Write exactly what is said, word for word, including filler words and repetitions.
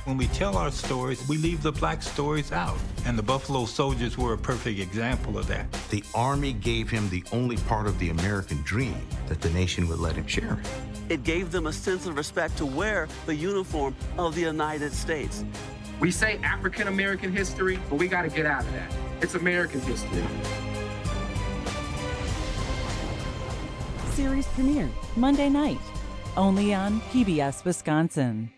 When we tell our stories, we leave the black stories out. And the Buffalo Soldiers were a perfect example of that. The Army gave him the only part of the American dream that the nation would let him share. It gave them a sense of respect to wear the uniform of the United States. We say African American history, but we got to get out of that. It's American history. Series premiere Monday night, only on P B S Wisconsin.